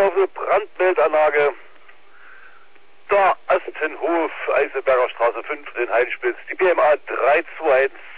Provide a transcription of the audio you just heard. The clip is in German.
angelaufene Brandmeldanlage. Da Astenhof, Eiselberger Straße 5 in Heidenspitz. Die BMA 321